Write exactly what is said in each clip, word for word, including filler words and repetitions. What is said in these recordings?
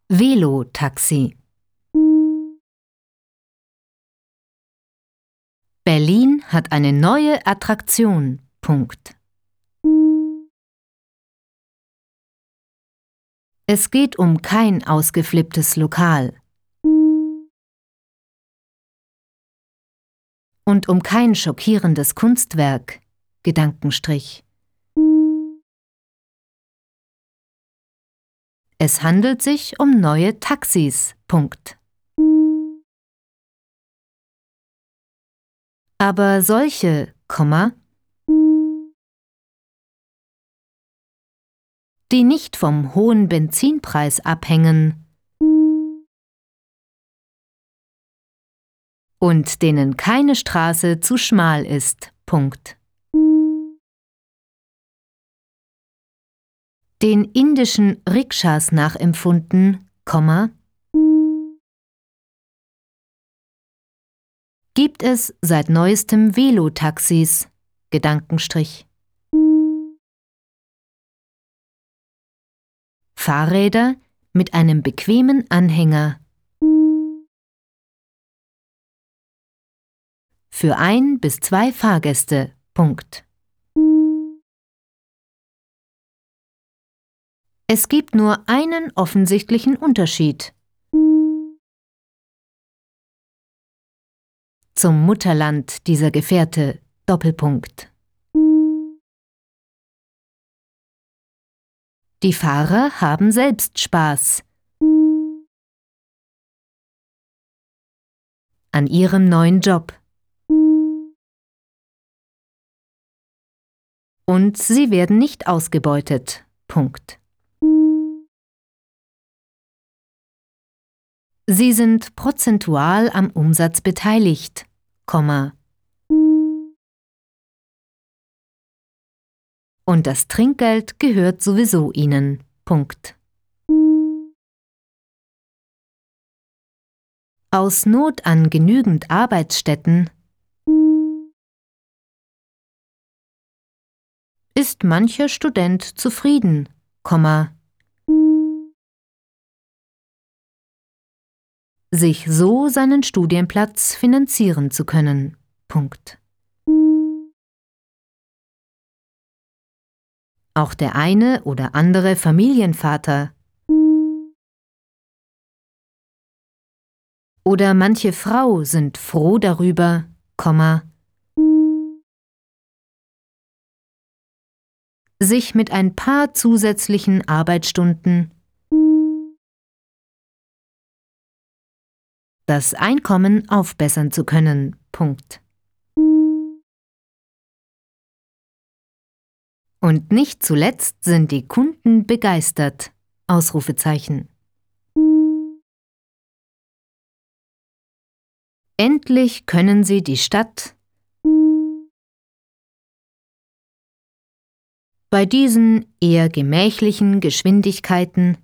Velotaxi. Berlin hat eine neue Attraktion. Punkt. Es geht um kein ausgeflipptes Lokal und um kein schockierendes Kunstwerk. Gedankenstrich. Es handelt sich um neue Taxis. Punkt. Aber solche, Komma, die nicht vom hohen Benzinpreis abhängen und denen keine Straße zu schmal ist. Punkt. Den indischen Rikschas nachempfunden, Komma, gibt es seit neuestem Velotaxis. Gedankenstrich. Fahrräder mit einem bequemen Anhänger. Für ein bis zwei Fahrgäste. Punkt. Es gibt nur einen offensichtlichen Unterschied zum Mutterland dieser Gefährte. Doppelpunkt. Die Fahrer haben selbst Spaß an ihrem neuen Job. Und sie werden nicht ausgebeutet. Punkt. Sie sind prozentual am Umsatz beteiligt, Komma. Und das Trinkgeld gehört sowieso ihnen. Punkt. Aus Not an genügend Arbeitsstätten ist mancher Student zufrieden, Komma, sich so seinen Studienplatz finanzieren zu können. Punkt. Auch der eine oder andere Familienvater oder manche Frau sind froh darüber, Komma, sich mit ein paar zusätzlichen Arbeitsstunden das Einkommen aufbessern zu können. Punkt. Und nicht zuletzt sind die Kunden begeistert. Ausrufezeichen. Endlich können sie die Stadt bei diesen eher gemächlichen Geschwindigkeiten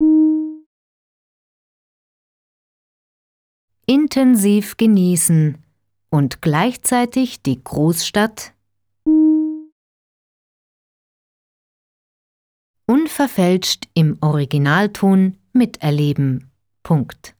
intensiv genießen und gleichzeitig die Großstadt unverfälscht im Originalton miterleben. Punkt.